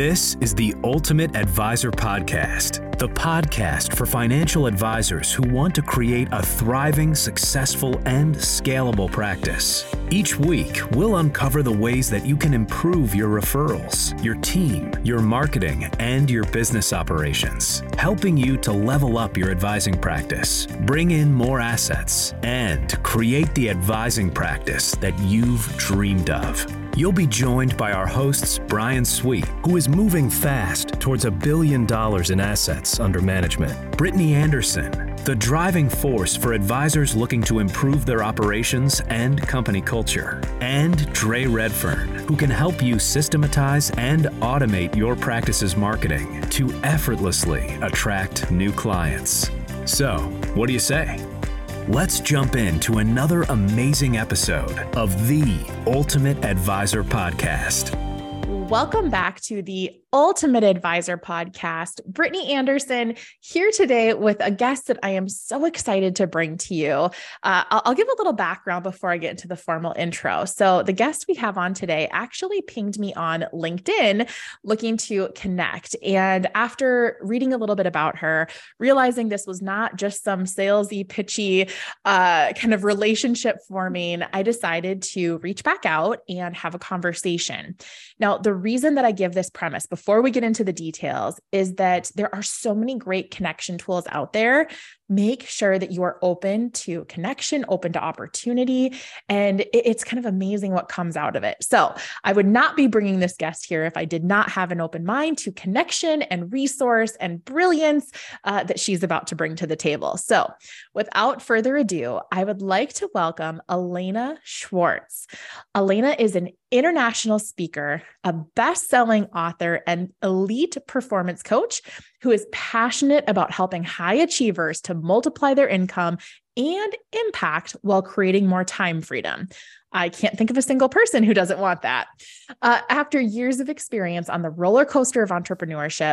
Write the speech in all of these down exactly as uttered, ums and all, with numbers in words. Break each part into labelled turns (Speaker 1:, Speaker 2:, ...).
Speaker 1: This is the Ultimate Advisor Podcast, the podcast for financial advisors who want to create a thriving, successful, and scalable practice. Each week, we'll uncover the ways that you can improve your referrals, your team, your marketing, and your business operations, helping you to level up your advising practice, bring in more assets, and create the advising practice that you've dreamed of. You'll be joined by our hosts, Brian Sweet, who is moving fast towards a billion dollars in assets under management, Brittany Anderson, the driving force for advisors looking to improve their operations and company culture, and Dre Redfern, who can help you systematize and automate your practice's marketing to effortlessly attract new clients. So, what do you say? Let's jump into another amazing episode of the Ultimate Advisor Podcast.
Speaker 2: Welcome back to the Ultimate Advisor Podcast. Brittany Anderson here today with a guest that I am so excited to bring to you. Uh, I'll, I'll give a little background before I get into the formal intro. So the guest we have on today actually pinged me on LinkedIn looking to connect. And after reading a little bit about her, realizing this was not just some salesy, pitchy uh, kind of relationship forming, I decided to reach back out and have a conversation. Now, the reason that I give this premise before we get into the details is that there are so many great connection tools out there. Make sure that you are open to connection, open to opportunity, and it's kind of amazing what comes out of it. So I would not be bringing this guest here if I did not have an open mind to connection and resource and brilliance uh, that she's about to bring to the table. So without further ado, I would like to welcome Elena Schwartz. Elena is an international speaker, a best-selling author, and elite performance coach who is passionate about helping high achievers to multiply their income and impact while creating more time freedom. I can't think of a single person who doesn't want that. Uh, after years of experience on the roller coaster of entrepreneurship,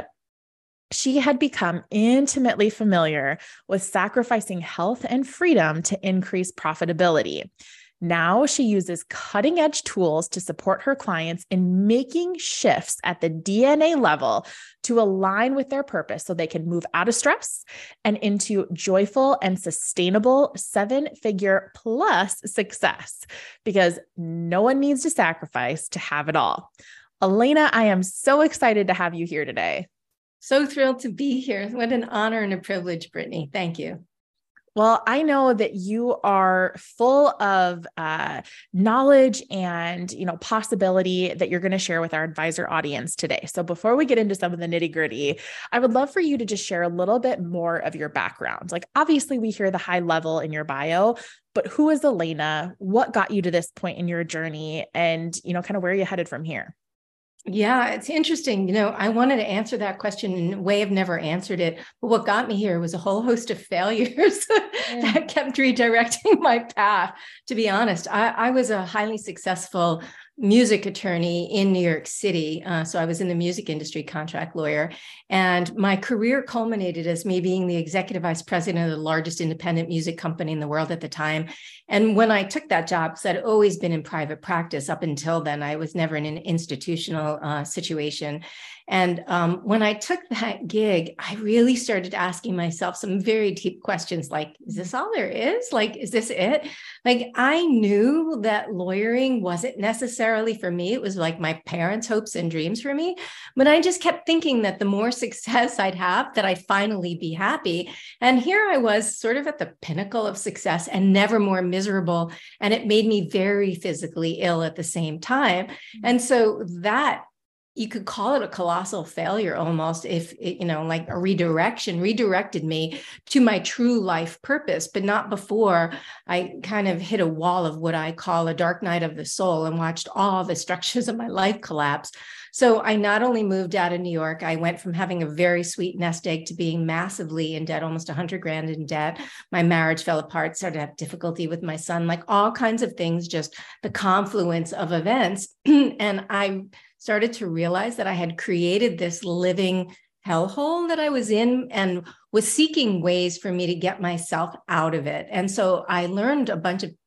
Speaker 2: she had become intimately familiar with sacrificing health and freedom to increase profitability. Now she uses cutting-edge tools to support her clients in making shifts at the D N A level to align with their purpose so they can move out of stress and into joyful and sustainable seven-figure plus success, because no one needs to sacrifice to have it all. Elena, I am so excited to have you here today.
Speaker 3: So thrilled to be here. What an honor and a privilege, Brittany. Thank you.
Speaker 2: Well, I know that you are full of uh, knowledge and, you know, possibility that you're going to share with our advisor audience today. So before we get into some of the nitty gritty, I would love for you to just share a little bit more of your background. Like, obviously we hear the high level in your bio, but who is Elena? What got you to this point in your journey? And, you know, kind of where are you headed from here?
Speaker 3: Yeah, it's interesting. You know, I wanted to answer that question in a way I've never answered it. But what got me here was a whole host of failures yeah. that kept redirecting my path. To be honest, I, I was a highly successful music attorney in New York City. Uh, so I was in the music industry, contract lawyer. And my career culminated as me being the executive vice president of the largest independent music company in the world at the time. And when I took that job, because I'd always been in private practice up until then, I was never in an institutional uh, situation. And um, when I took that gig, I really started asking myself some very deep questions like, is this all there is? Like, is this it? Like, I knew that lawyering wasn't necessarily for me. It was like my parents' hopes and dreams for me. But I just kept thinking that the more success I'd have, that I'd finally be happy. And here I was sort of at the pinnacle of success and never more miserable. And it made me very physically ill at the same time. And so that, you could call it a colossal failure almost, if it, you know, like a redirection, redirected me to my true life purpose, but not before I kind of hit a wall of what I call a dark night of the soul and watched all the structures of my life collapse. So I not only moved out of New York, I went from having a very sweet nest egg to being massively in debt, almost a hundred grand in debt. My marriage fell apart, started to have difficulty with my son, like all kinds of things, just the confluence of events. And I started to realize that I had created this living hellhole that I was in and was seeking ways for me to get myself out of it. And so I learned a bunch of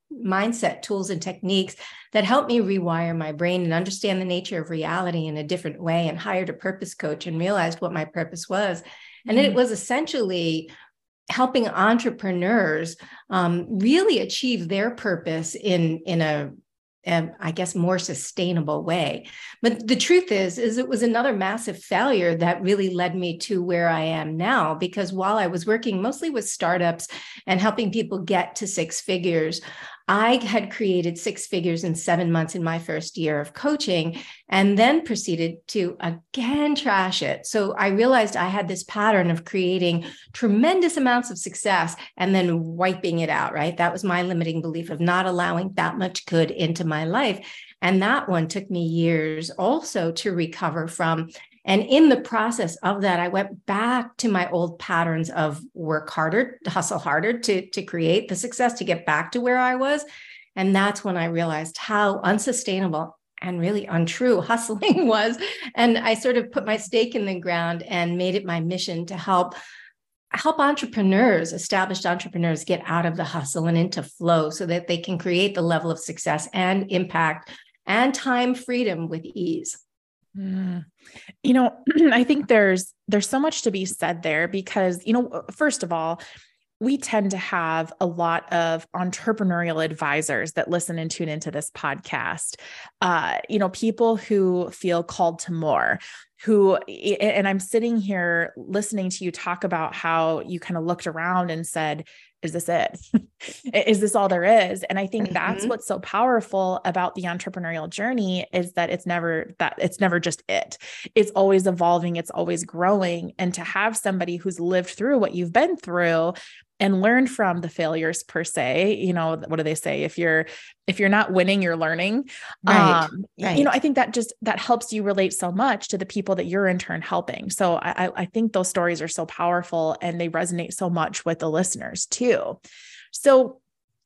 Speaker 3: mindset tools and techniques that helped me rewire my brain and understand the nature of reality in a different way, and hired a purpose coach and realized what my purpose was. And mm-hmm. it was essentially helping entrepreneurs um, really achieve their purpose in, in a Um, I guess, more sustainable way. But the truth is, is it was another massive failure that really led me to where I am now, because while I was working mostly with startups and helping people get to six figures, I had created six figures in seven months in my first year of coaching, and then proceeded to again trash it. So I realized I had this pattern of creating tremendous amounts of success and then wiping it out, right? That was my limiting belief of not allowing that much good into my life. And that one took me years also to recover from. And in the process of that, I went back to my old patterns of work harder, hustle harder to, to create the success, to get back to where I was. And that's when I realized how unsustainable and really untrue hustling was. And I sort of put my stake in the ground and made it my mission to help help entrepreneurs, established entrepreneurs, get out of the hustle and into flow so that they can create the level of success and impact and time freedom with ease.
Speaker 2: Mm. You know, I think there's, there's so much to be said there because, you know, first of all, we tend to have a lot of entrepreneurial advisors that listen and tune into this podcast. Uh, you know, people who feel called to more, who, and I'm sitting here listening to you talk about how you kind of looked around and said, is this it? Is this all there is? And I think mm-hmm. that's what's so powerful about the entrepreneurial journey is that it's never that it's never just it. It's always evolving. It's always growing. And to have somebody who's lived through what you've been through and learned from the failures per se, you know, what do they say? If you're, if you're not winning, you're learning.
Speaker 3: Right,
Speaker 2: um,
Speaker 3: right.
Speaker 2: You know, I think that just, that helps you relate so much to the people that you're in turn helping. So I, I think those stories are so powerful and they resonate so much with the listeners too. So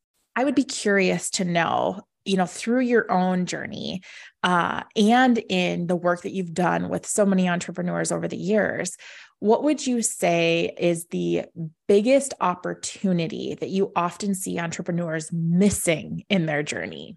Speaker 2: I would be curious to know, you know, through your own journey, uh, and in the work that you've done with so many entrepreneurs over the years, what would you say is the biggest opportunity that you often see entrepreneurs missing in their journey?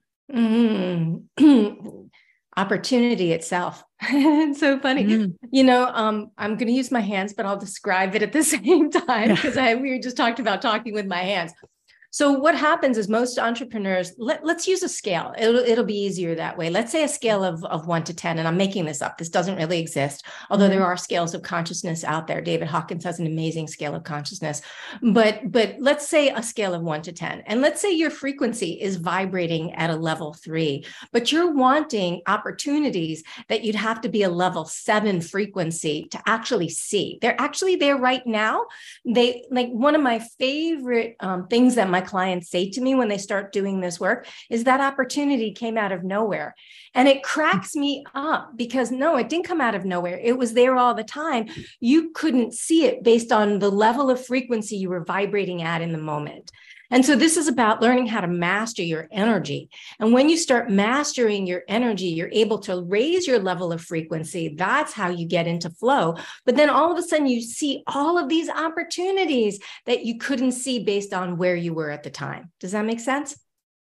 Speaker 3: Mm-hmm. Opportunity itself. It's so funny. Mm. You know, um, I'm going to use my hands, but I'll describe it at the same time because I we just talked about talking with my hands. So what happens is most entrepreneurs, let, let's use a scale. It'll, it'll be easier that way. Let's say a scale of, of one to ten, and I'm making this up. This doesn't really exist, although mm-hmm. there are scales of consciousness out there. David Hawkins has an amazing scale of consciousness, but, but let's say a scale of one to ten, and let's say your frequency is vibrating at a level three, but you're wanting opportunities that you'd have to be a level seven frequency to actually see. They're actually there right now. They like one of my favorite um, things that my clients say to me when they start doing this work is that opportunity came out of nowhere. And it cracks me up because no, it didn't come out of nowhere. It was there all the time. You couldn't see it based on the level of frequency you were vibrating at in the moment. And so this is about learning how to master your energy. And when you start mastering your energy, you're able to raise your level of frequency. That's how you get into flow. But then all of a sudden you see all of these opportunities that you couldn't see based on where you were at the time. Does that make sense?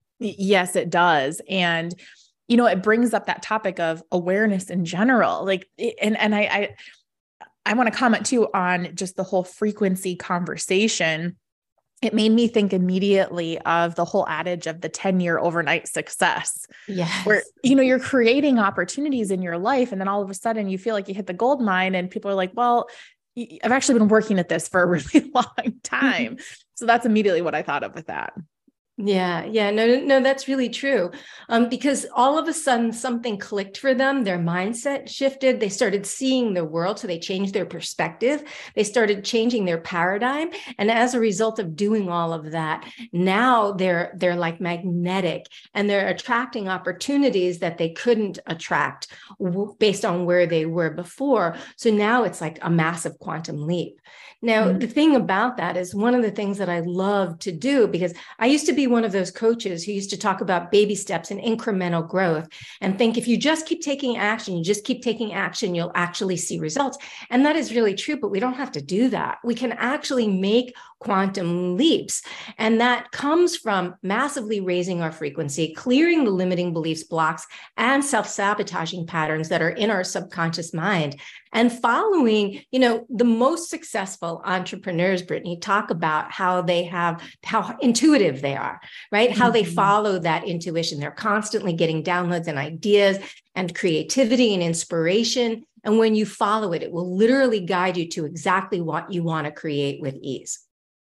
Speaker 2: Yes, it does. And, you know, it brings up that topic of awareness in general. Like, and, and I, I, I want to comment too on just the whole frequency conversation. It made me think immediately of the whole adage of the ten year overnight success.
Speaker 3: Yes.
Speaker 2: Where, you know, you're creating opportunities in your life. And then all of a sudden you feel like you hit the gold mine and people are like, well, I've actually been working at this for a really long time. So that's immediately what I thought of with that.
Speaker 3: Yeah. Yeah. No, no, that's really true. Um, because all of a sudden something clicked for them. Their mindset shifted. They started seeing the world. So they changed their perspective. They started changing their paradigm. And as a result of doing all of that, now they're, they're like magnetic and they're attracting opportunities that they couldn't attract w- based on where they were before. So now it's like a massive quantum leap. Now, mm-hmm. the thing about that is one of the things that I love to do, because I used to be one of those coaches who used to talk about baby steps and incremental growth and think if you just keep taking action, you just keep taking action, you'll actually see results. And that is really true, but we don't have to do that. We can actually make quantum leaps. And that comes from massively raising our frequency, clearing the limiting beliefs, blocks, and self-sabotaging patterns that are in our subconscious mind. And following, you know, the most successful entrepreneurs, Brittany, talk about how they have, how intuitive they are, right? How mm-hmm. they follow that intuition. They're constantly getting downloads and ideas and creativity and inspiration. And when you follow it, it will literally guide you to exactly what you want to create with ease.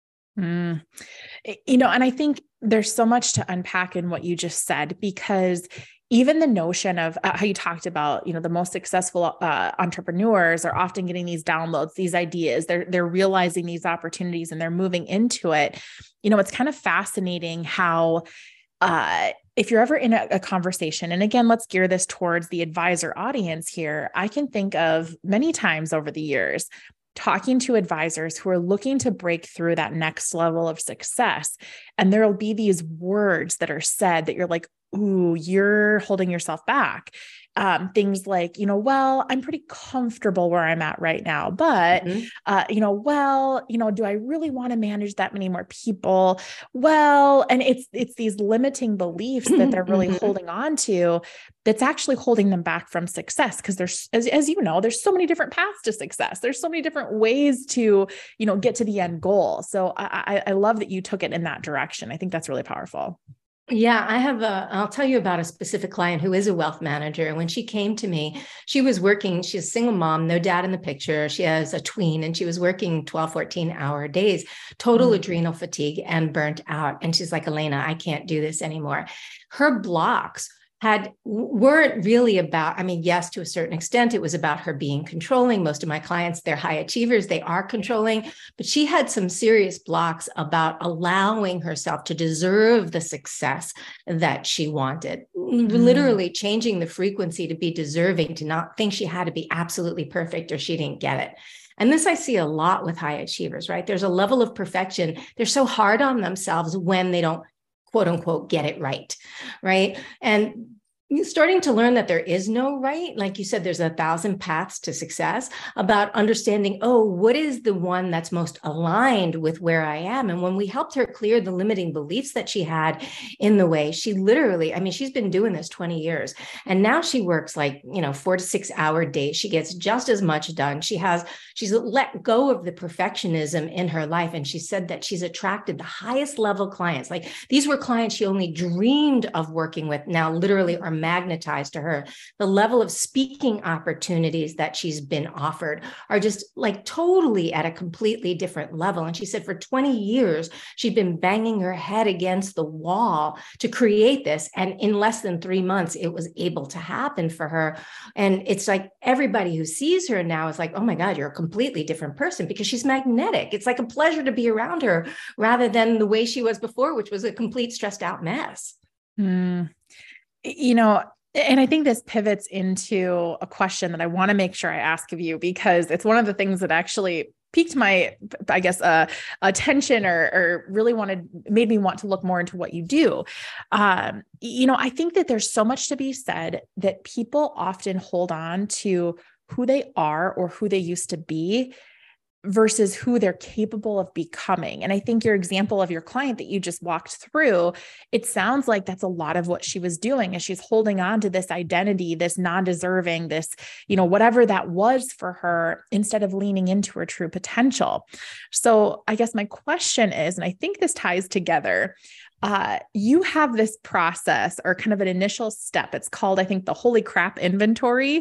Speaker 2: Mm. You know, and I think there's so much to unpack in what you just said, because even the notion of uh, how you talked about, you know, the most successful uh, entrepreneurs are often getting these downloads, these ideas, they're, they're realizing these opportunities and they're moving into it. You know, it's kind of fascinating how, uh, if you're ever in a, a conversation, and again, let's gear this towards the advisor audience here, I can think of many times over the years, talking to advisors who are looking to break through that next level of success. And there'll be these words that are said that you're like, ooh, you're holding yourself back. Um, things like, you know, well, I'm pretty comfortable where I'm at right now, but, mm-hmm. uh, you know, well, you know, do I really want to manage that many more people? Well, and it's, it's these limiting beliefs that they're really mm-hmm. holding on to that's actually holding them back from success. Cause there's, as, as you know, there's so many different paths to success. There's so many different ways to, you know, get to the end goal. So I, I, I love that you took it in that direction. I think that's really powerful.
Speaker 3: Yeah, I have a, I'll tell you about a specific client who is a wealth manager. And when she came to me, she was working, she's a single mom, no dad in the picture. She has a tween and she was working twelve, fourteen hour days, total mm-hmm. adrenal fatigue and burnt out. And she's like, Elena, I can't do this anymore. Her blocks had weren't really about, I mean, yes, to a certain extent, it was about her being controlling. Most of my clients, they're high achievers, they are controlling, but she had some serious blocks about allowing herself to deserve the success that she wanted, mm. literally changing the frequency to be deserving, to not think she had to be absolutely perfect or she didn't get it. And this I see a lot with high achievers, right? There's a level of perfection. They're so hard on themselves when they don't, quote unquote, get it right, right? And starting to learn that there is no right, like you said, there's a thousand paths to success, about understanding, oh, what is the one that's most aligned with where I am? And when we helped her clear the limiting beliefs that she had in the way, she literally, I mean, she's been doing this twenty years, and now she works like, you know, four to six hour days. She gets just as much done. She has, she's let go of the perfectionism in her life. And she said that she's attracted the highest level clients. Like, these were clients she only dreamed of working with, now literally are magnetized to her. The level of speaking opportunities that she's been offered are just like totally at a completely different level. And she said for twenty years, she'd been banging her head against the wall to create this. And in less than three months, it was able to happen for her. And it's like everybody who sees her now is like, oh my God, you're a completely different person, because she's magnetic. It's like a pleasure to be around her rather than the way she was before, which was a complete stressed out mess.
Speaker 2: Mm. You know, and I think this pivots into a question that I want to make sure I ask of you, because it's one of the things that actually piqued my, I guess, uh, attention or, or really wanted, made me want to look more into what you do. Um, you know, I think that there's so much to be said that people often hold on to who they are or who they used to be versus who they're capable of becoming. And I think your example of your client that you just walked through, it sounds like that's a lot of what she was doing, is she's holding on to this identity, this non-deserving, this, you know, whatever that was for her, instead of leaning into her true potential. So I guess my question is, and I think this ties together, Uh, you have this process or kind of an initial step. It's called, I think, the holy crap inventory,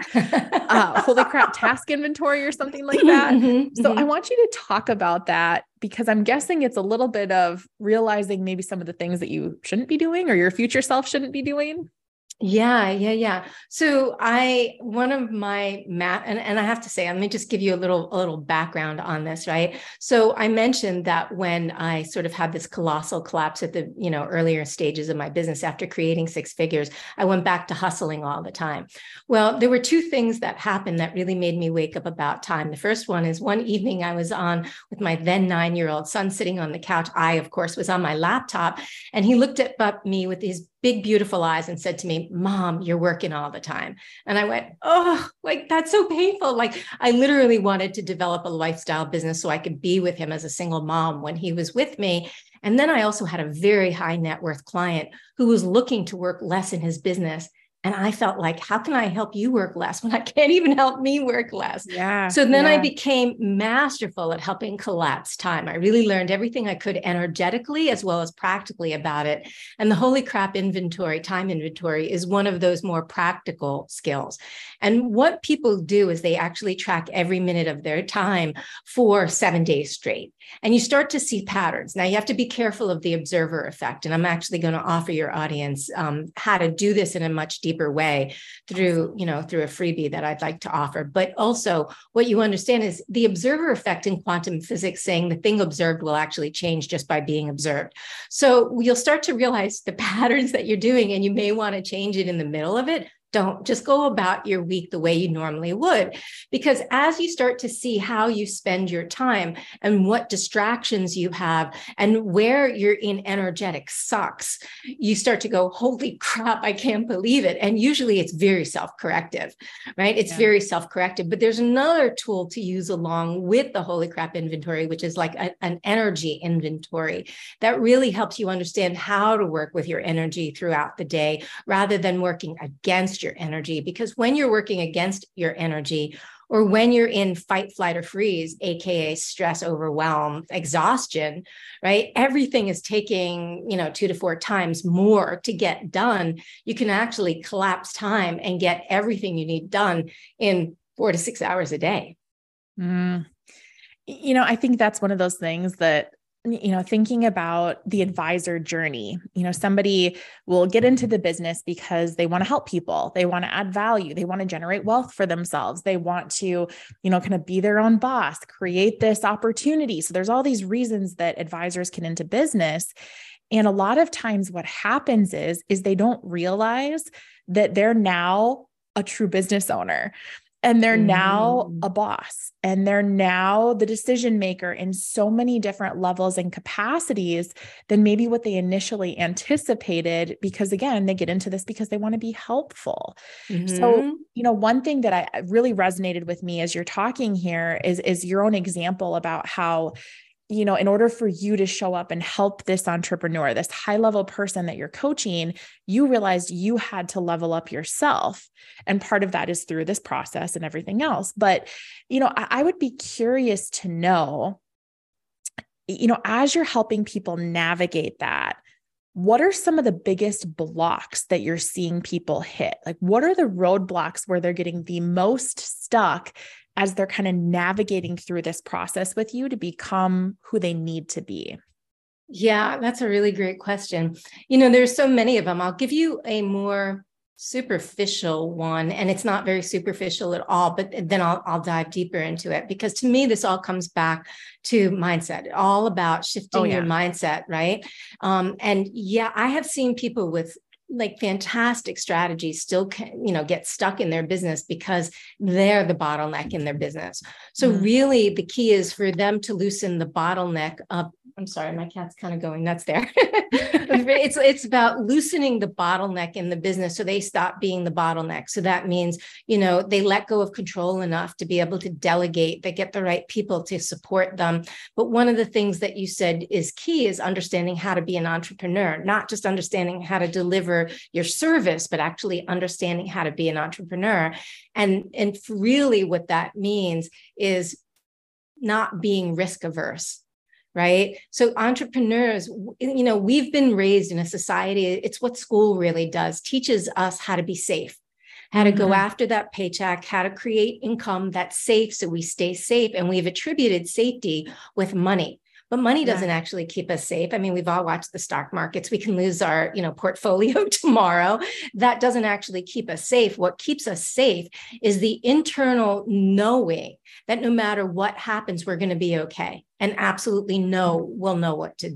Speaker 2: uh, holy crap task inventory or something like that. Mm-hmm, so mm-hmm. I want you to talk about that, because I'm guessing it's a little bit of realizing maybe some of the things that you shouldn't be doing or your future self shouldn't be doing.
Speaker 3: Yeah, yeah, yeah. So I, one of my math, and, and I have to say, let me just give you a little, a little background on this, right? So I mentioned that when I sort of had this colossal collapse at the, you know, earlier stages of my business after creating six figures, I went back to hustling all the time. Well, there were two things that happened that really made me wake up about time. The first one is one evening I was on with my then nine-year-old son sitting on the couch. I, of course, was on my laptop, and he looked at me with his big, beautiful eyes and said to me, Mom, you're working all the time. And I went, oh, like, that's so painful. Like, I literally wanted to develop a lifestyle business so I could be with him as a single mom when he was with me. And then I also had a very high net worth client who was looking to work less in his business. And I felt like, how can I help you work less when I can't even help me work less?
Speaker 2: Yeah.
Speaker 3: So then
Speaker 2: yeah.
Speaker 3: I became masterful at helping collapse time. I really learned everything I could energetically as well as practically about it. And the Holy Crap inventory, time inventory, is one of those more practical skills. And what people do is they actually track every minute of their time for seven days straight. And you start to see patterns. Now, you have to be careful of the observer effect. And I'm actually going to offer your audience um, how to do this in a much deeper way through, you know, through a freebie that I'd like to offer. But also what you understand is the observer effect in quantum physics, saying the thing observed will actually change just by being observed. So you'll start to realize the patterns that you're doing, and you may want to change it in the middle of it. Don't just go about your week the way you normally would, because as you start to see how you spend your time and what distractions you have and where you're in energetic sucks, you start to go, holy crap, I can't believe it. And usually it's very self-corrective, right? It's yeah. very self-corrective. But there's another tool to use along with the Holy Crap inventory, which is like a, an energy inventory that really helps you understand how to work with your energy throughout the day rather than working against your energy. Because when you're working against your energy, or when you're in fight, flight, or freeze, A K A stress, overwhelm, exhaustion, right? Everything is taking, you know, two to four times more to get done. You can actually collapse time and get everything you need done in four to six hours a day.
Speaker 2: Mm. You know, I think that's one of those things that, you know, thinking about the advisor journey, you know, somebody will get into the business because they want to help people. They want to add value. They want to generate wealth for themselves. They want to, you know, kind of be their own boss, create this opportunity. So there's all these reasons that advisors get into business. And a lot of times what happens is, is they don't realize that they're now a true business owner. And they're now a boss, and they're now the decision maker in so many different levels and capacities than maybe what they initially anticipated, because again, they get into this because they want to be helpful. Mm-hmm. So, you know, one thing that I really resonated with me as you're talking here is, is your own example about how, you know, in order for you to show up and help this entrepreneur, this high level person that you're coaching, you realized you had to level up yourself. And part of that is through this process and everything else. But, you know, I, I would be curious to know, you know, as you're helping people navigate that, what are some of the biggest blocks that you're seeing people hit? Like, what are the roadblocks where they're getting the most stuck as they're kind of navigating through this process with you to become who they need to be?
Speaker 3: Yeah, that's a really great question. You know, there's so many of them. I'll give you a more superficial one, and it's not very superficial at all, but then I'll, I'll dive deeper into it, because to me, this all comes back to mindset, all about shifting oh, yeah. your mindset, right? Um, and yeah, I have seen people with like fantastic strategies still can, you know, get stuck in their business because they're the bottleneck in their business. So mm. really the key is for them to loosen the bottleneck up. I'm sorry, my cat's kind of going nuts there. it's, it's about loosening the bottleneck in the business so they stop being the bottleneck. So that means, you know, they let go of control enough to be able to delegate, they get the right people to support them. But one of the things that you said is key is understanding how to be an entrepreneur, not just understanding how to deliver your service, but actually understanding how to be an entrepreneur. And, and really what that means is not being risk averse. Right. So entrepreneurs, you know, we've been raised in a society. It's what school really does, teaches us how to be safe, how to mm-hmm. go after that paycheck, how to create income that's safe so we stay safe. And we've attributed safety with money. But money doesn't yeah. actually keep us safe. I mean, we've all watched the stock markets. We can lose our, you know, portfolio tomorrow. That doesn't actually keep us safe. What keeps us safe is the internal knowing that no matter what happens, we're going to be okay. And absolutely know we'll know what to do.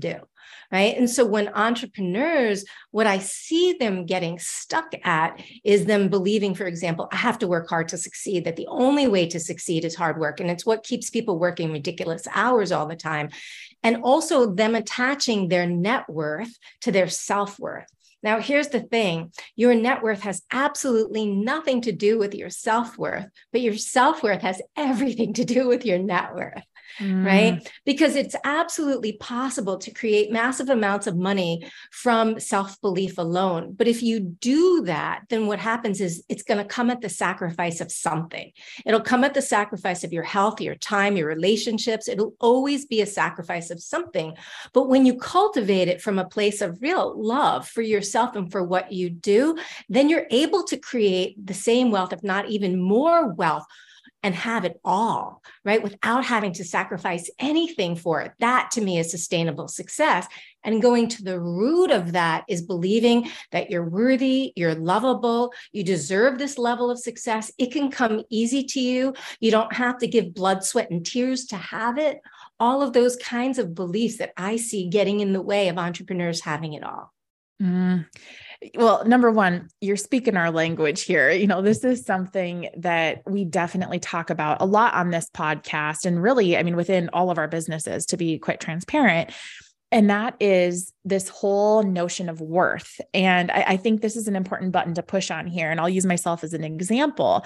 Speaker 3: right? And so when entrepreneurs, what I see them getting stuck at is them believing, for example, I have to work hard to succeed, that the only way to succeed is hard work. And it's what keeps people working ridiculous hours all the time. And also them attaching their net worth to their self-worth. Now, here's the thing. Your net worth has absolutely nothing to do with your self-worth, but your self-worth has everything to do with your net worth. Mm. Right? Because it's absolutely possible to create massive amounts of money from self-belief alone. But if you do that, then what happens is it's going to come at the sacrifice of something. It'll come at the sacrifice of your health, your time, your relationships. It'll always be a sacrifice of something. But when you cultivate it from a place of real love for yourself and for what you do, then you're able to create the same wealth, if not even more wealth, and have it all, right? Without having to sacrifice anything for it. That to me is sustainable success. And going to the root of that is believing that you're worthy, you're lovable, you deserve this level of success. It can come easy to you. You don't have to give blood, sweat, and tears to have it. All of those kinds of beliefs that I see getting in the way of entrepreneurs having it all.
Speaker 2: Mm. Well, number one, you're speaking our language here. You know, this is something that we definitely talk about a lot on this podcast, and really, I mean, within all of our businesses, to be quite transparent. And that is this whole notion of worth. And I, I think this is an important button to push on here. And I'll use myself as an example.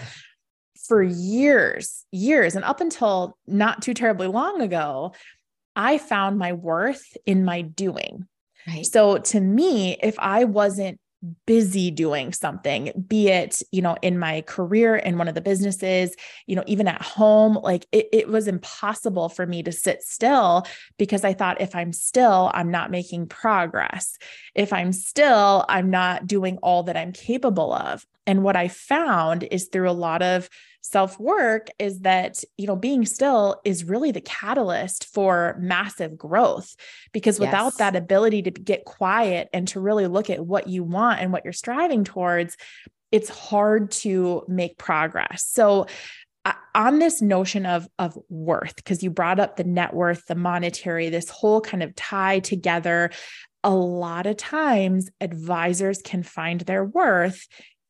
Speaker 2: For years, years, and up until not too terribly long ago, I found my worth in my doing. Right. So to me, if I wasn't busy doing something, be it, you know, in my career, in one of the businesses, you know, even at home, like it, it was impossible for me to sit still, because I thought if I'm still, I'm not making progress. If I'm still, I'm not doing all that I'm capable of. And what I found is through a lot of self-work is that, you know, being still is really the catalyst for massive growth, because without yes. that ability to get quiet and to really look at what you want and what you're striving towards, it's hard to make progress. So uh, on this notion of, of worth, because you brought up the net worth, the monetary, this whole kind of tie together, a lot of times advisors can find their worth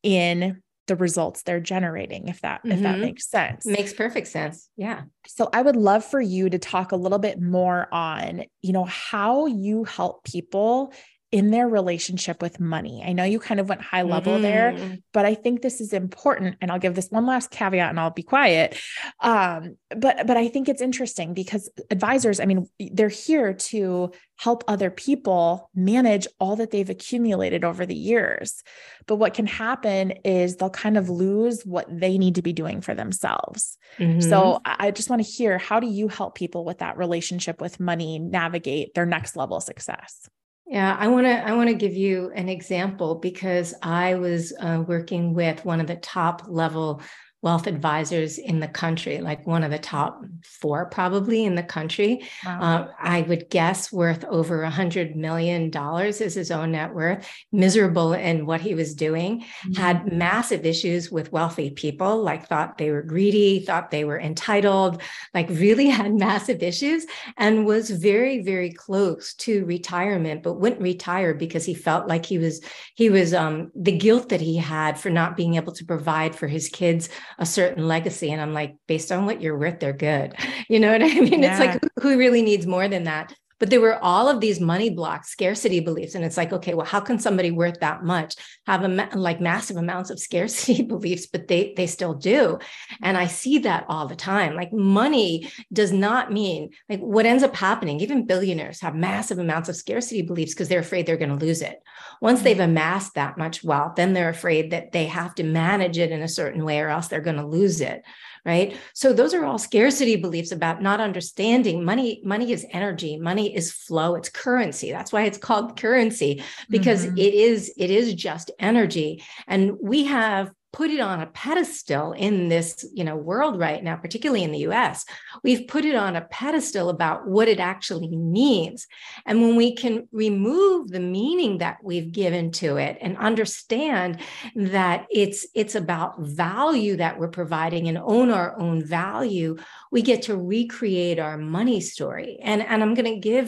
Speaker 2: in the results they're generating, if that, mm-hmm. if that makes sense.
Speaker 3: Makes perfect sense. Yeah.
Speaker 2: So I would love for you to talk a little bit more on, you know, how you help people in their relationship with money. I know you kind of went high level mm-hmm. there, but I think this is important. And I'll give this one last caveat and I'll be quiet. Um, but, but I think it's interesting because advisors, I mean, they're here to help other people manage all that they've accumulated over the years. But what can happen is they'll kind of lose what they need to be doing for themselves. Mm-hmm. So I just want to hear, how do you help people with that relationship with money navigate their next level of success?
Speaker 3: Yeah, I want to I want to give you an example, because I was uh, working with one of the top level wealth advisors in the country, like one of the top four probably in the country. Wow. Uh, I would guess worth over a hundred million dollars is his own net worth, miserable in what he was doing, mm-hmm. had massive issues with wealthy people, like thought they were greedy, thought they were entitled, like really had massive issues, and was very, very close to retirement, but wouldn't retire because he felt like he was, he was um, the guilt that he had for not being able to provide for his kids a certain legacy. And I'm like, based on what you're worth, they're good. You know what I mean? Yeah. It's like, who, who really needs more than that? But there were all of these money blocks, scarcity beliefs. And it's like, okay, well, how can somebody worth that much have a ma- like massive amounts of scarcity beliefs, but they, they still do. And I see that all the time. Like money does not mean, like what ends up happening, even billionaires have massive amounts of scarcity beliefs because they're afraid they're going to lose it. Once mm-hmm. they've amassed that much wealth, then they're afraid that they have to manage it in a certain way or else they're going to lose it. Right. So those are all scarcity beliefs about not understanding money. Money is energy. Money is flow. It's currency. That's why it's called currency, because mm-hmm. it is, it is just energy. And we have put it on a pedestal in this, you know, world right now, particularly in the U S. We've put it on a pedestal about what it actually means. And when we can remove the meaning that we've given to it and understand that it's, it's about value that we're providing and own our own value, we get to recreate our money story. And, and I'm going to give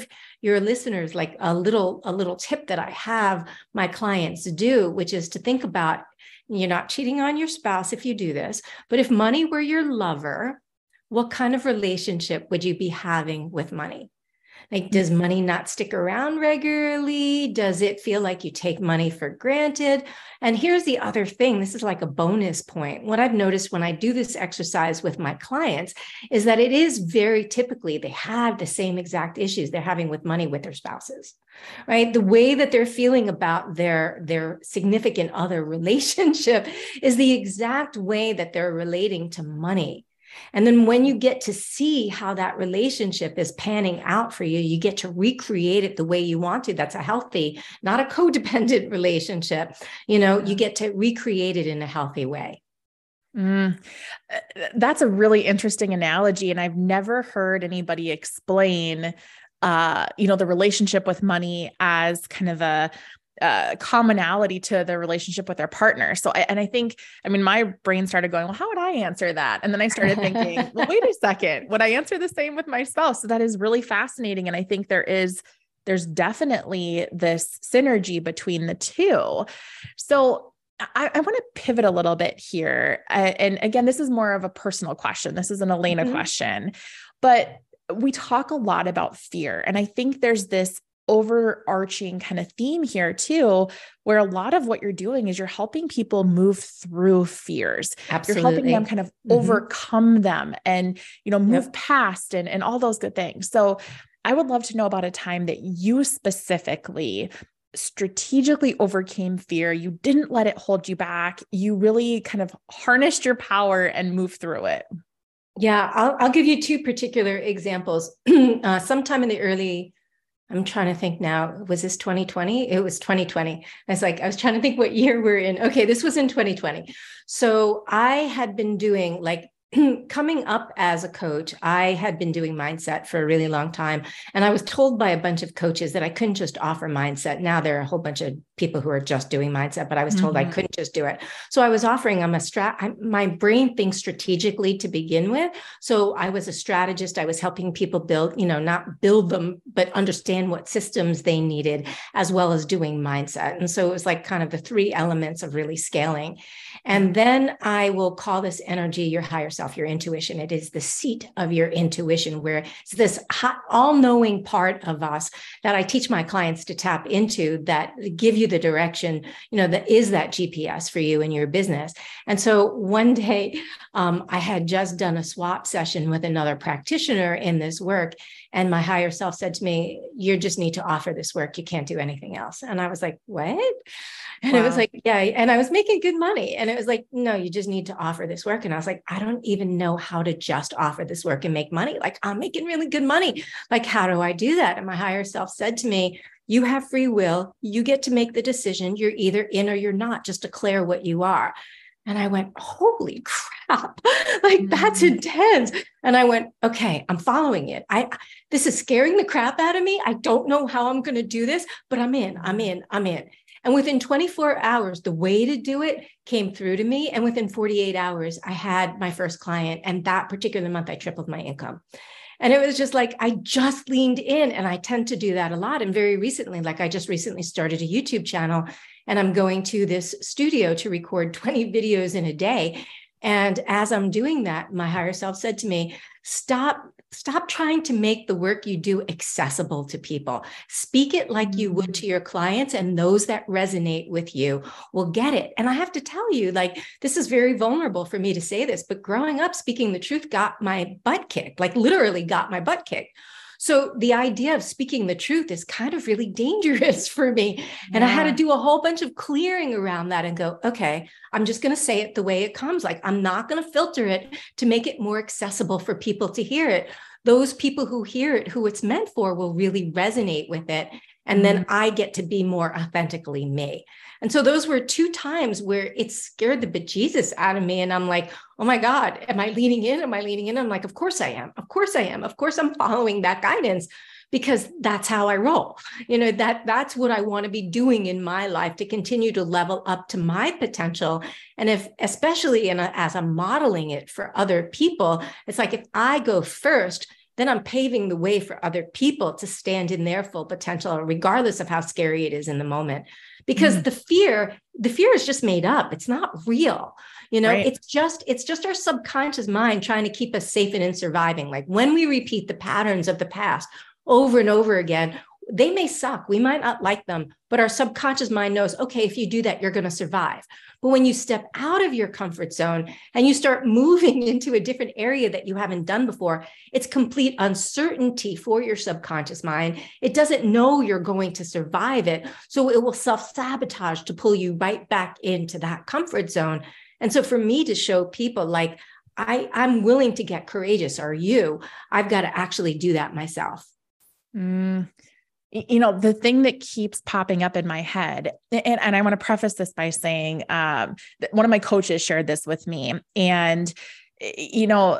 Speaker 3: your listeners like a little, a little tip that I have my clients do, which is to think about, you're not cheating on your spouse if you do this, but if money were your lover, what kind of relationship would you be having with money? Like, does money not stick around regularly? Does it feel like you take money for granted? And here's the other thing. This is like a bonus point. What I've noticed when I do this exercise with my clients is that it is very typically, they have the same exact issues they're having with money with their spouses, right? The way that they're feeling about their, their significant other relationship is the exact way that they're relating to money. And then when you get to see how that relationship is panning out for you, you get to recreate it the way you want to. That's a healthy, not a codependent relationship. You know, you get to recreate it in a healthy way.
Speaker 2: Mm, that's a really interesting analogy. And I've never heard anybody explain, uh, you know, the relationship with money as kind of a Uh, commonality to the relationship with their partner. So, I, and I think, I mean, my brain started going, well, how would I answer that? And then I started thinking, well, wait a second, would I answer the same with my spouse? So that is really fascinating. And I think there is, there's definitely this synergy between the two. So I, I want to pivot a little bit here. Uh, and again, this is more of a personal question. This is an Elena mm-hmm. question, but we talk a lot about fear. And I think there's this overarching kind of theme here too, where a lot of what you're doing is you're helping people move through fears.
Speaker 3: Absolutely.
Speaker 2: You're helping them kind of mm-hmm. overcome them and, you know, move yep. past and, and all those good things. So I would love to know about a time that you specifically strategically overcame fear. You didn't let it hold you back. You really kind of harnessed your power and moved through it.
Speaker 3: Yeah. I'll, I'll give you two particular examples. uh, sometime in the early I'm trying to think now, was this twenty twenty? It was twenty twenty. I was like, I was trying to think what year we're in. Okay, this was in twenty twenty. So I had been doing like coming up as a coach, I had been doing mindset for a really long time. And I was told by a bunch of coaches that I couldn't just offer mindset. Now there are a whole bunch of people who are just doing mindset, but I was told mm-hmm. I couldn't just do it. So I was offering, I'm a strat, I, my brain thinks strategically to begin with. So I was a strategist. I was helping people build, you know, not build them, but understand what systems they needed, as well as doing mindset. And so it was like kind of the three elements of really scaling. And then I will call this energy your higher self, your intuition. It is the seat of your intuition, where it's this hot, all-knowing part of us that I teach my clients to tap into, that give you the direction, you know, that is that G P S for you in your business. And so one day um, I had just done a swap session with another practitioner in this work. And my higher self said to me, you just need to offer this work. You can't do anything else. And I was like, what? And wow. It was like, yeah. And I was making good money. And it was like, no, you just need to offer this work. And I was like, I don't even know how to just offer this work and make money. Like, I'm making really good money. Like, how do I do that? And my higher self said to me, you have free will. You get to make the decision. You're either in or you're not. Just declare what you are. And I went, holy crap, like mm-hmm. that's intense. And I went, okay, I'm following it. I, this is scaring the crap out of me. I don't know how I'm going to do this, but I'm in, I'm in, I'm in. And within twenty-four hours, the way to do it came through to me. And within forty-eight hours, I had my first client. And that particular month, I tripled my income. And it was just like, I just leaned in, and I tend to do that a lot. And very recently, like I just recently started a YouTube channel, and I'm going to this studio to record twenty videos in a day. And as I'm doing that, my higher self said to me, stop, stop trying to make the work you do accessible to people. Speak it like you would to your clients, and those that resonate with you will get it. And I have to tell you, like, this is very vulnerable for me to say this, but growing up, speaking the truth got my butt kicked, like literally got my butt kicked. So the idea of speaking the truth is kind of really dangerous for me. And yeah. I had to do a whole bunch of clearing around that and go, okay, I'm just going to say it the way it comes. Like, I'm not going to filter it to make it more accessible for people to hear it. Those people who hear it, who it's meant for, will really resonate with it. And mm-hmm. then I get to be more authentically me. And so those were two times where it scared the bejesus out of me. And I'm like, oh my God, am I leaning in? Am I leaning in? I'm like, of course I am. Of course I am. Of course I'm following that guidance, because that's how I roll. You know, that that's what I want to be doing in my life to continue to level up to my potential. And if, especially in a, as I'm modeling it for other people, it's like, if I go first, then I'm paving the way for other people to stand in their full potential, regardless of how scary it is in the moment. Because mm. the fear, the fear is just made up. It's not real. You know, right. it's just, it's just our subconscious mind trying to keep us safe and in surviving. Like when we repeat the patterns of the past over and over again, they may suck. We might not like them, but our subconscious mind knows, okay, if you do that, you're going to survive. But when you step out of your comfort zone and you start moving into a different area that you haven't done before, it's complete uncertainty for your subconscious mind. It doesn't know you're going to survive it. So it will self-sabotage to pull you right back into that comfort zone. And so for me to show people like, I, I'm willing to get courageous, are you? I've got to actually do that myself.
Speaker 2: Mm. You know, the thing that keeps popping up in my head, and, and I want to preface this by saying, um, that one of my coaches shared this with me, and, you know,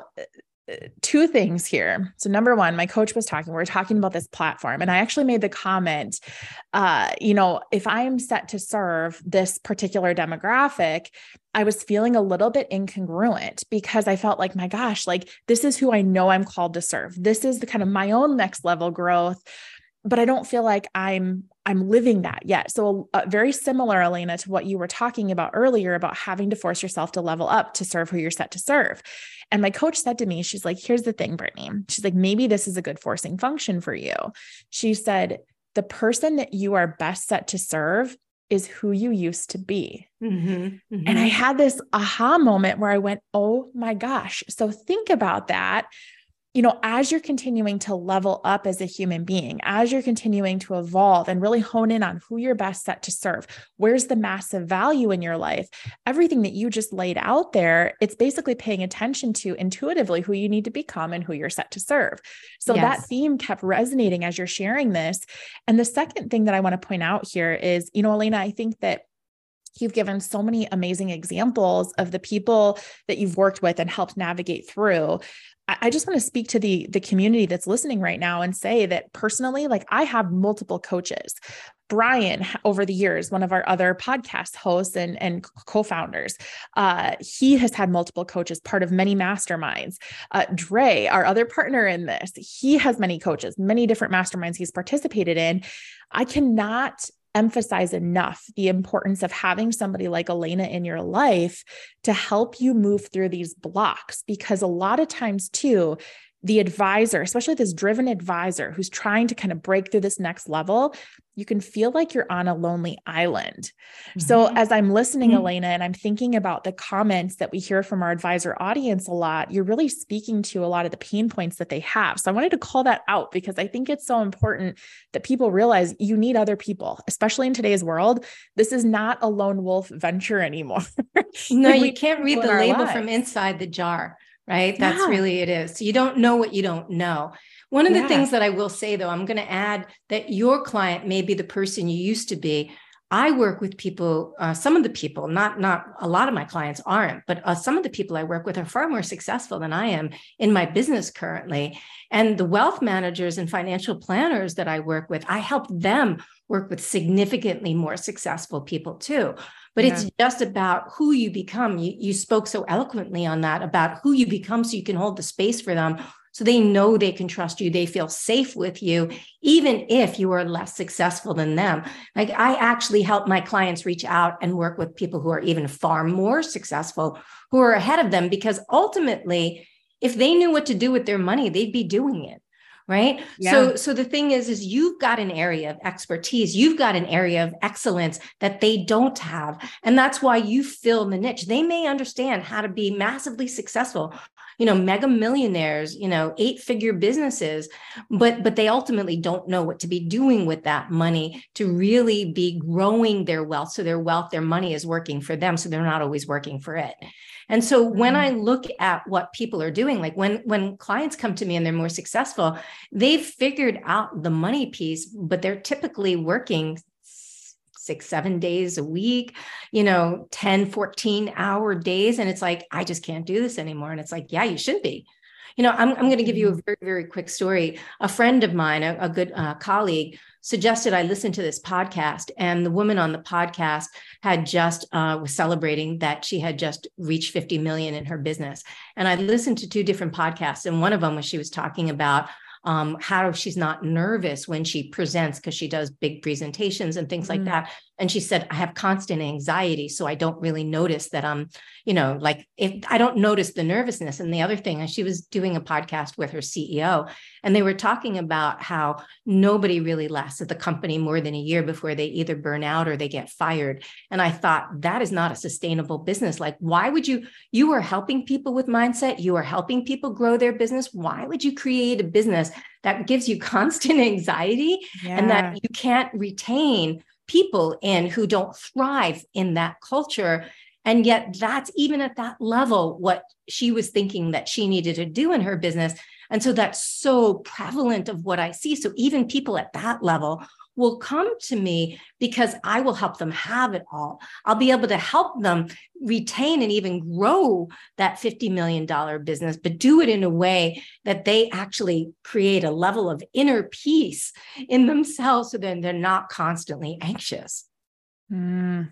Speaker 2: two things here. So number one, my coach was talking, we were talking about this platform, and I actually made the comment, uh, you know, if I am set to serve this particular demographic, I was feeling a little bit incongruent because I felt like, my gosh, like this is who I know I'm called to serve. This is the kind of my own next level growth, but I don't feel like I'm, I'm living that yet. So uh, very similar, Elena, to what you were talking about earlier about having to force yourself to level up to serve who you're set to serve. And my coach said to me, she's like, here's the thing, Brittany. She's like, maybe this is a good forcing function for you. She said, the person that you are best set to serve is who you used to be. Mm-hmm, mm-hmm. And I had this aha moment where I went, oh my gosh. So think about that. You know, as you're continuing to level up as a human being, as you're continuing to evolve and really hone in on who you're best set to serve, where's the massive value in your life, everything that you just laid out there, it's basically paying attention to intuitively who you need to become and who you're set to serve. So yes. That theme kept resonating as you're sharing this. And the second thing that I want to point out here is, you know, Elena, I think that you've given so many amazing examples of the people that you've worked with and helped navigate through. I just want to speak to the, the community that's listening right now and say that personally, like I have multiple coaches. Brian, over the years, one of our other podcast hosts and, and co-founders, uh, he has had multiple coaches, part of many masterminds. Uh, Dre, our other partner in this, he has many coaches, many different masterminds he's participated in. I cannot emphasize enough the importance of having somebody like Elena in your life to help you move through these blocks, because a lot of times too, the advisor, especially this driven advisor who's trying to kind of break through this next level, you can feel like you're on a lonely island. Mm-hmm. So as I'm listening, mm-hmm. Elena, and I'm thinking about the comments that we hear from our advisor audience a lot, you're really speaking to a lot of the pain points that they have. So I wanted to call that out because I think it's so important that people realize you need other people, especially in today's world. This is not a lone wolf venture anymore.
Speaker 3: No, like you can't read the label lives. From inside the jar. Right? That's yeah. really it is. So you don't know what you don't know. One of the yeah. things that I will say, though, I'm going to add that your client may be the person you used to be. I work with people, uh, some of the people, not, not a lot of my clients aren't, but uh, some of the people I work with are far more successful than I am in my business currently. And the wealth managers and financial planners that I work with, I help them work with significantly more successful people too. But yeah. it's just about who you become. You, you spoke so eloquently on that, about who you become so you can hold the space for them, so they know they can trust you. They feel safe with you, even if you are less successful than them. Like I actually help my clients reach out and work with people who are even far more successful, who are ahead of them, because ultimately, if they knew what to do with their money, they'd be doing it. Right. Yeah. So, so the thing is, is you've got an area of expertise. You've got an area of excellence that they don't have. And that's why you fill the niche. They may understand how to be massively successful, you know, mega millionaires, you know, eight figure businesses, but, but they ultimately don't know what to be doing with that money to really be growing their wealth. So their wealth, their money is working for them. So they're not always working for it. And so when I look at what people are doing, like when, when clients come to me and they're more successful, they've figured out the money piece, but they're typically working six, seven days a week, you know, ten, fourteen hour days. And it's like, I just can't do this anymore. And it's like, yeah, you should be. You know, I'm, I'm going to give you a very, very quick story. A friend of mine, a, a good uh, colleague, suggested I listen to this podcast, and the woman on the podcast had just uh, was celebrating that she had just reached fifty million in her business. And I listened to two different podcasts, and one of them was she was talking about um, how she's not nervous when she presents, because she does big presentations and things mm. like that. And she said, I have constant anxiety, so I don't really notice that I'm, you know, like if I don't notice the nervousness. And the other thing, and she was doing a podcast with her C E O, and they were talking about how nobody really lasts at the company more than a year before they either burn out or they get fired. And I thought, that is not a sustainable business. Like, why would you, you are helping people with mindset, you are helping people grow their business. Why would you create a business that gives you constant anxiety yeah. and that you can't retain people in who don't thrive in that culture? And yet that's even at that level what she was thinking that she needed to do in her business. And so that's so prevalent of what I see. So even people at that level will come to me because I will help them have it all. I'll be able to help them retain and even grow that fifty million dollars business, but do it in a way that they actually create a level of inner peace in themselves so then they're not constantly anxious.
Speaker 2: Mm.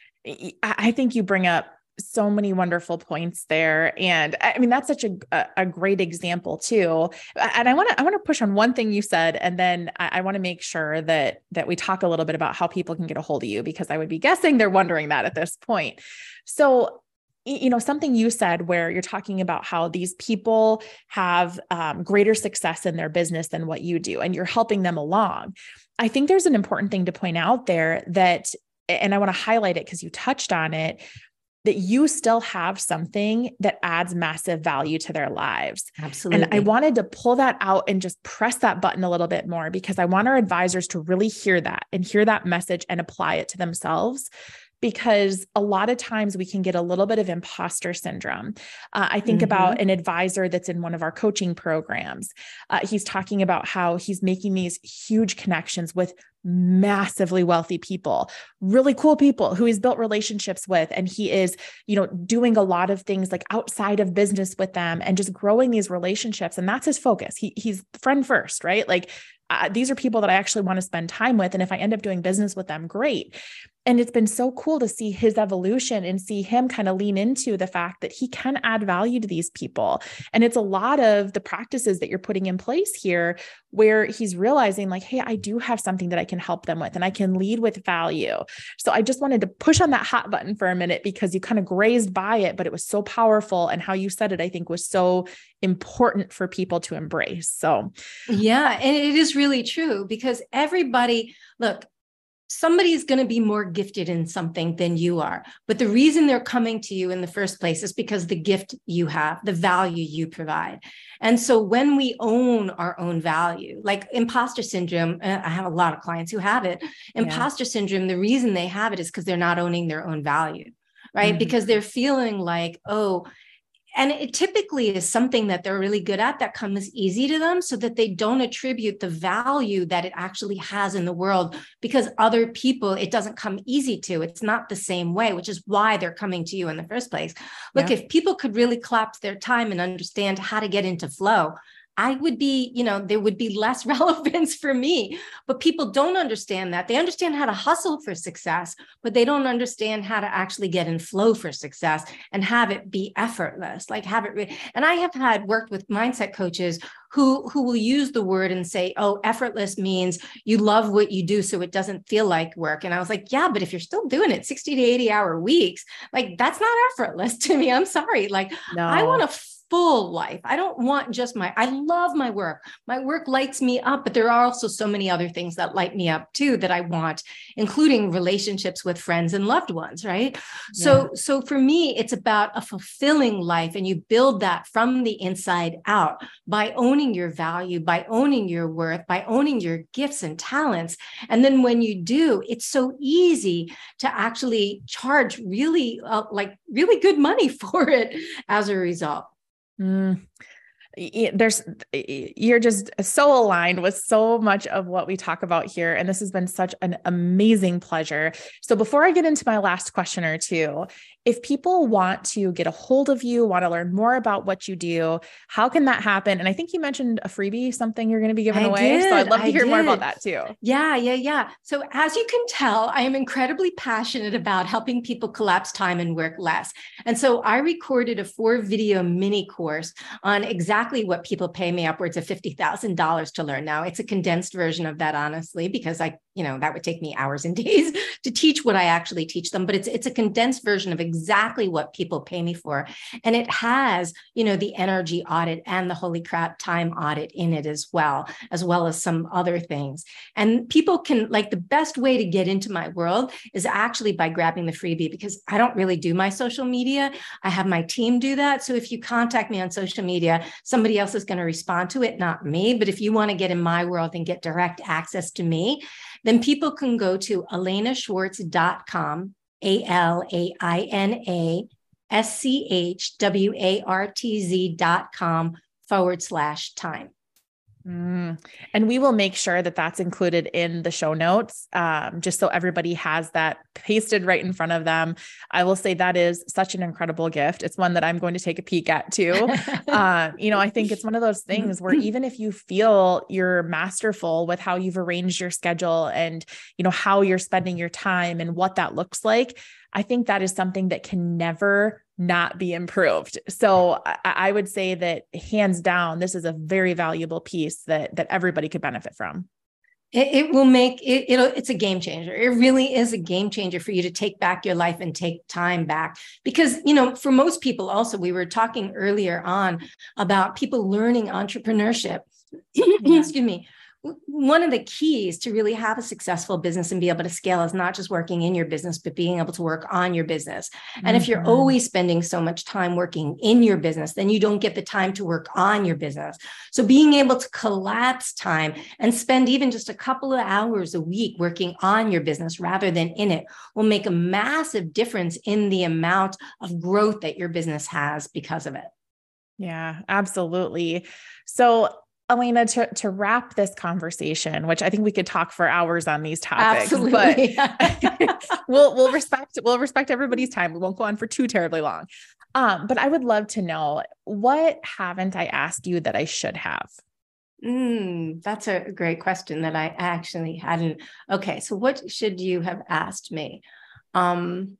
Speaker 2: I think you bring up so many wonderful points there. And I mean, that's such a, a great example too. And I want to, I want to push on one thing you said, and then I, I want to make sure that, that we talk a little bit about how people can get a hold of you, because I would be guessing they're wondering that at this point. So, you know, something you said where you're talking about how these people have um, greater success in their business than what you do, and you're helping them along. I think there's an important thing to point out there that, and I want to highlight it because you touched on it, that you still have something that adds massive value to their lives.
Speaker 3: Absolutely.
Speaker 2: And I wanted to pull that out and just press that button a little bit more, because I want our advisors to really hear that and hear that message and apply it to themselves. Because a lot of times we can get a little bit of imposter syndrome. Uh, I think mm-hmm. about an advisor that's in one of our coaching programs. Uh, he's talking about how he's making these huge connections with massively wealthy people, really cool people who he's built relationships with. And he is, you know, doing a lot of things like outside of business with them and just growing these relationships. And that's his focus. He he's friend first, right? Like uh, these are people that I actually want to spend time with. And if I end up doing business with them, great. And it's been so cool to see his evolution and see him kind of lean into the fact that he can add value to these people. And it's a lot of the practices that you're putting in place here where he's realizing like, hey, I do have something that I can help them with and I can lead with value. So I just wanted to push on that hot button for a minute because you kind of grazed by it, but it was so powerful. And how you said it, I think was so important for people to embrace. So
Speaker 3: yeah, and it is really true because everybody, look, somebody's going to be more gifted in something than you are. But the reason they're coming to you in the first place is because the gift you have, the value you provide. And so when we own our own value, like imposter syndrome, I have a lot of clients who have it. Imposter yeah. syndrome, the reason they have it is because they're not owning their own value, right? Mm-hmm. Because they're feeling like, oh, and it typically is something that they're really good at that comes easy to them so that they don't attribute the value that it actually has in the world because other people, it doesn't come easy to. It's not the same way, which is why they're coming to you in the first place. Look, yeah. if people could really collapse their time and understand how to get into flow, I would be, you know, there would be less relevance for me, but people don't understand that. They understand how to hustle for success, but they don't understand how to actually get in flow for success and have it be effortless, like have it. Re- and I have had worked with mindset coaches who, who will use the word and say, oh, effortless means you love what you do. So it doesn't feel like work. And I was like, yeah, but if you're still doing it sixty to eighty hour weeks, like that's not effortless to me. I'm sorry. Like no. I want to full life. I don't want just my, I love my work. My work lights me up, but there are also so many other things that light me up too, that I want, including relationships with friends and loved ones. Right. Yeah. So, so for me, it's about a fulfilling life. And you build that from the inside out by owning your value, by owning your worth, by owning your gifts and talents. And then when you do, it's so easy to actually charge really uh, like really good money for it as a result.
Speaker 2: Mm. there's, you're just so aligned with so much of what we talk about here. And this has been such an amazing pleasure. So before I get into my last question or two, if people want to get a hold of you, want to learn more about what you do, how can that happen? And I think you mentioned a freebie, something you're going to be giving
Speaker 3: I
Speaker 2: away.
Speaker 3: Did,
Speaker 2: so I'd love to
Speaker 3: I
Speaker 2: hear
Speaker 3: did.
Speaker 2: more about that too.
Speaker 3: Yeah, yeah, yeah. So as you can tell, I am incredibly passionate about helping people collapse time and work less. And so I recorded a four video mini course on exactly what people pay me upwards of fifty thousand dollars to learn. Now it's a condensed version of that, honestly, because I, you know, that would take me hours and days to teach what I actually teach them, but it's, it's a condensed version of exactly what people pay me for. And it has, you know, the energy audit and the holy crap time audit in it as well, as well as some other things. And people can, like, the best way to get into my world is actually by grabbing the freebie, because I don't really do my social media. I have my team do that. So if you contact me on social media, somebody else is going to respond to it, not me. But if you want to get in my world and get direct access to me, then people can go to alaina schwartz dot com, A L A I N A S C H W A R T Z dot com forward slash time.
Speaker 2: Mm. And we will make sure that that's included in the show notes, um, just so everybody has that pasted right in front of them. I will say that is such an incredible gift. It's one that I'm going to take a peek at too. um, you know, I think it's one of those things where even if you feel you're masterful with how you've arranged your schedule and, you know, how you're spending your time and what that looks like, I think that is something that can never not be improved. So I, I would say that hands down, this is a very valuable piece that, that everybody could benefit from.
Speaker 3: It, it will make it, it'll, it's a game changer. It really is a game changer for you to take back your life and take time back. Because, you know, for most people also, we were talking earlier on about people learning entrepreneurship. Excuse me. One of the keys to really have a successful business and be able to scale is not just working in your business, but being able to work on your business. And mm-hmm. if you're always spending so much time working in your business, then you don't get the time to work on your business. So being able to collapse time and spend even just a couple of hours a week working on your business rather than in it will make a massive difference in the amount of growth that your business has because of it.
Speaker 2: Yeah, absolutely. So Alaina, to, to wrap this conversation, which I think we could talk for hours on these topics,
Speaker 3: Absolutely.
Speaker 2: but we'll, we'll respect, we'll respect everybody's time. We won't go on for too terribly long. Um, but I would love to know, what haven't I asked you that I should have?
Speaker 3: Mm, that's a great question that I actually hadn't. Okay. So what should you have asked me? Um,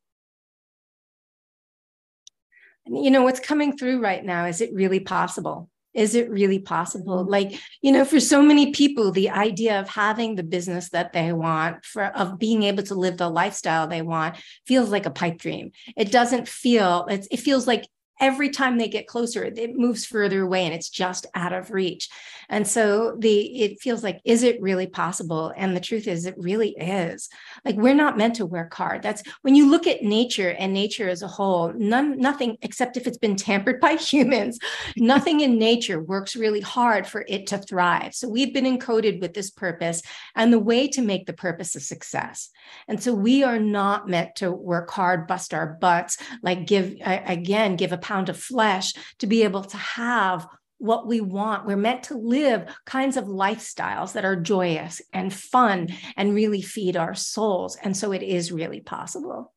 Speaker 3: you know, what's coming through right now, is it really possible? Is it really possible? Like, you know, for so many people, the idea of having the business that they want, for of being able to live the lifestyle they want, feels like a pipe dream. It doesn't feel, it's, it feels like every time they get closer, it moves further away and it's just out of reach. And so the it feels like, is it really possible? And the truth is, it really is. Like, we're not meant to work hard. That's when you look at nature and nature as a whole, none, nothing, except if it's been tampered by humans, nothing in nature works really hard for it to thrive. So we've been encoded with this purpose and the way to make the purpose a success. And so we are not meant to work hard, bust our butts, like give, again, give a pound of flesh to be able to have what we want. We're meant to live kinds of lifestyles that are joyous and fun and really feed our souls. And so it is really possible.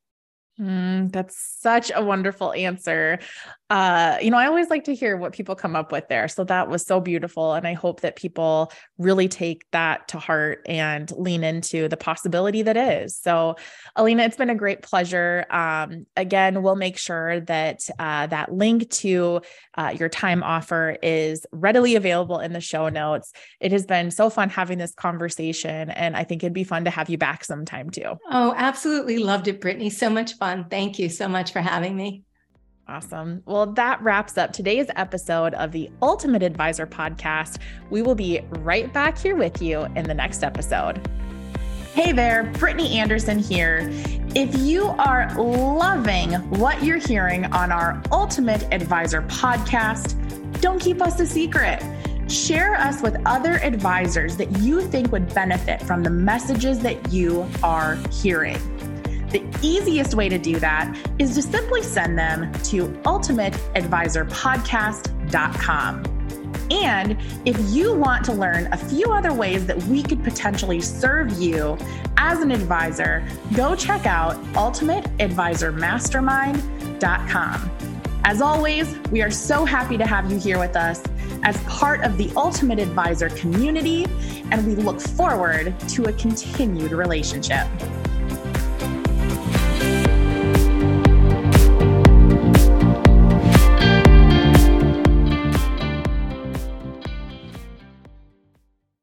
Speaker 2: Mm, that's such a wonderful answer. Uh, you know, I always like to hear what people come up with there. So that was so beautiful. And I hope that people really take that to heart and lean into the possibility that is. So Alaina, it's been a great pleasure. Um, again, we'll make sure that uh, that link to uh, your time offer is readily available in the show notes. It has been so fun having this conversation, and I think it'd be fun to have you back sometime too.
Speaker 3: Oh, absolutely. Loved it, Brittany. So much fun. Thank you so much for having me.
Speaker 2: Awesome. Well, that wraps up today's episode of the Ultimate Advisor Podcast. We will be right back here with you in the next episode. Hey there, Brittany Anderson here. If you are loving what you're hearing on our Ultimate Advisor Podcast, don't keep us a secret. Share us with other advisors that you think would benefit from the messages that you are hearing. The easiest way to do that is to simply send them to ultimate advisor podcast dot com. And if you want to learn a few other ways that we could potentially serve you as an advisor, go check out ultimate advisor mastermind dot com. As always, we are so happy to have you here with us as part of the Ultimate Advisor community, and we look forward to a continued relationship.